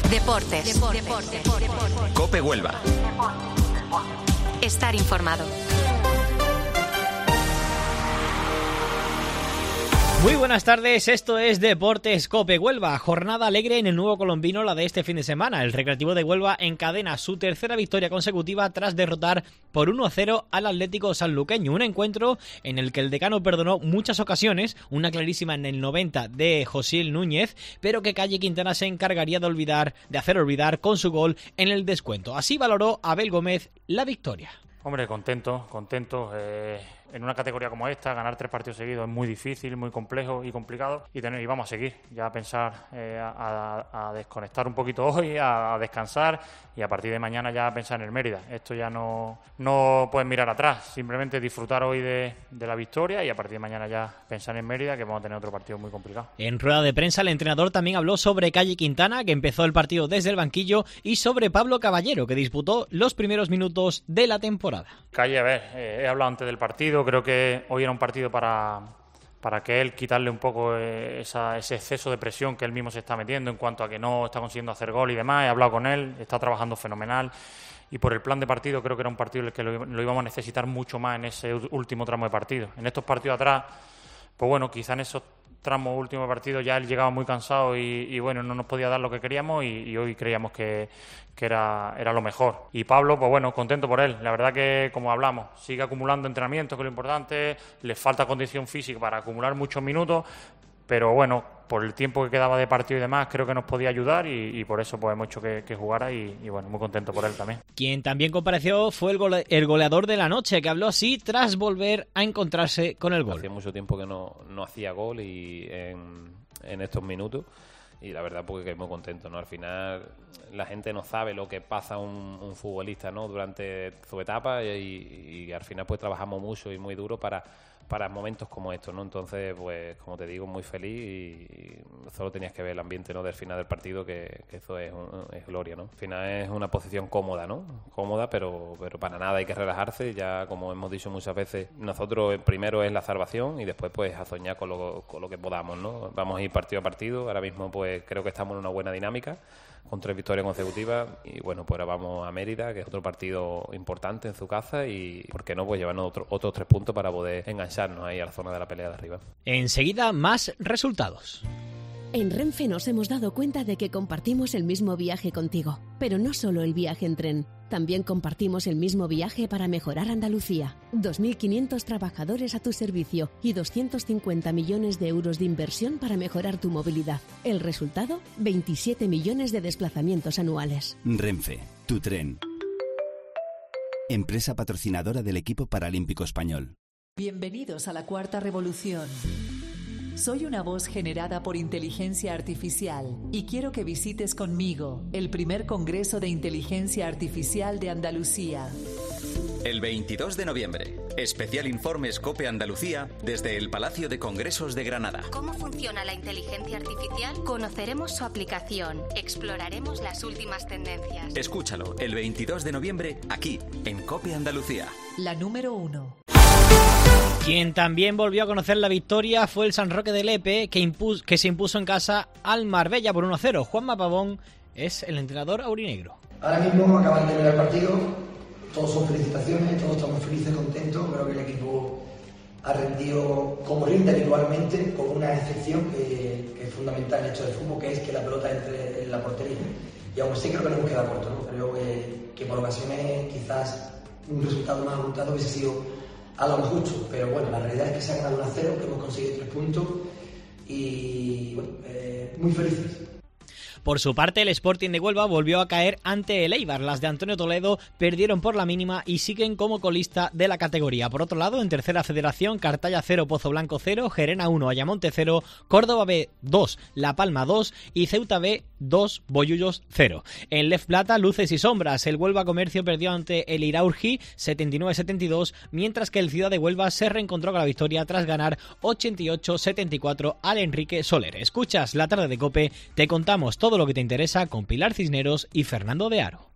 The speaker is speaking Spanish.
Deportes. COPE Huelva. Estar informado. Muy buenas tardes, esto es Deportes COPE Huelva. Jornada alegre en el Nuevo Colombino, la de este fin de semana. El Recreativo de Huelva encadena su tercera victoria consecutiva tras derrotar por 1-0 al Atlético Sanluqueño. Un encuentro en el que el decano perdonó muchas ocasiones, una clarísima en el 90 de Josiel Núñez, pero que Calle Quintana se encargaría de hacer olvidar con su gol en el descuento. Así valoró Abel Gómez la victoria. Hombre, contento. En una categoría como esta, ganar 3 partidos seguidos es muy difícil, muy complejo y complicado. Y vamos a seguir, ya a pensar, a desconectar un poquito hoy, a descansar y a partir de mañana ya a pensar en el Mérida. Esto ya no puedes mirar atrás, simplemente disfrutar hoy de la victoria y a partir de mañana ya pensar en Mérida, que vamos a tener otro partido muy complicado. En rueda de prensa el entrenador también habló sobre Calle Quintana, que empezó el partido desde el banquillo, y sobre Pablo Caballero, que disputó los primeros minutos de la temporada. Calle, he hablado antes del partido. Creo que hoy era un partido para que él quitarle un poco ese exceso de presión que él mismo se está metiendo en cuanto a que no está consiguiendo hacer gol y demás. He hablado con él, está trabajando fenomenal y por el plan de partido creo que era un partido en el que lo íbamos a necesitar mucho más en ese último tramo de partido. En estos partidos atrás, pues bueno, quizá en esos tramos últimos de partido ya él llegaba muy cansado y bueno, no nos podía dar lo que queríamos y hoy creíamos que era lo mejor. Y Pablo, pues bueno, contento por él. La verdad que, como hablamos, sigue acumulando entrenamientos, que es lo importante, le falta condición física para acumular muchos minutos, pero bueno, por el tiempo que quedaba de partido y demás, creo que nos podía ayudar y por eso pues hemos hecho que jugara y bueno, muy contento por él también. Quien también compareció fue el goleador de la noche, que habló así tras volver a encontrarse con el gol. Hacía mucho tiempo que no hacía gol y en estos minutos. Y la verdad porque muy contento, ¿no? Al final la gente no sabe lo que pasa un futbolista, ¿no? Durante su etapa y al final pues trabajamos mucho y muy duro para momentos como estos, ¿no? Entonces, pues como te digo, muy feliz y solo tenías que ver el ambiente, ¿no? Del final del partido, que eso es gloria, ¿no? Al final es una posición cómoda, ¿no? Cómoda, pero para nada hay que relajarse. Ya, como hemos dicho muchas veces, nosotros primero es la salvación y después pues a soñar con lo que podamos, ¿no? Vamos a ir partido a partido. Ahora mismo pues creo que estamos en una buena dinámica con 3 victorias consecutivas y bueno, pues ahora vamos a Mérida, que es otro partido importante en su casa y ¿por qué no? Pues llevarnos otros 3 puntos para poder engancharnos ahí a la zona de la pelea de arriba. Enseguida más resultados. En Renfe nos hemos dado cuenta de que compartimos el mismo viaje contigo, pero no solo el viaje en tren. También compartimos el mismo viaje para mejorar Andalucía. 2.500 trabajadores a tu servicio y 250 millones de euros de inversión para mejorar tu movilidad. El resultado, 27 millones de desplazamientos anuales. Renfe, tu tren. Empresa patrocinadora del equipo paralímpico español. Bienvenidos a la Cuarta Revolución. Soy una voz generada por inteligencia artificial y quiero que visites conmigo el primer Congreso de Inteligencia Artificial de Andalucía. El 22 de noviembre, especial informes COPE Andalucía desde el Palacio de Congresos de Granada. ¿Cómo funciona la inteligencia artificial? Conoceremos su aplicación, exploraremos las últimas tendencias. Escúchalo el 22 de noviembre aquí, en COPE Andalucía. La número 1. Quien también volvió a conocer la victoria fue el San Roque de Lepe, que se impuso en casa al Marbella por 1-0. Juanma Pavón es el entrenador aurinegro. Ahora mismo acaban de terminar el partido, todos son felicitaciones, todos estamos felices, contentos. Creo que el equipo ha rendido como rinde habitualmente, con una excepción que es fundamental en el hecho del fútbol, que es que la pelota entre en la portería. Y aún así creo que nos hemos quedado cortos, ¿no? Creo que por ocasiones quizás un resultado más abultado hubiese sido a lo justo, pero bueno, la realidad es que se ha ganado 1-0, que hemos conseguido 3 puntos y bueno, muy felices. Por su parte, el Sporting de Huelva volvió a caer ante el Eibar. Las de Antonio Toledo perdieron por la mínima y siguen como colista de la categoría. Por otro lado, en tercera federación, Cartaya 0, Pozo Blanco 0, Gerena 1, Ayamonte 0, Córdoba B 2, La Palma 2 y Ceuta B 2, Bollullos 0. En Lef Plata, luces y sombras. El Huelva Comercio perdió ante el Iraurgi 79-72, mientras que el Ciudad de Huelva se reencontró con la victoria tras ganar 88-74 al Enrique Soler. Escuchas La Tarde de COPE, te contamos todo lo que te interesa con Pilar Cisneros y Fernando de Aro.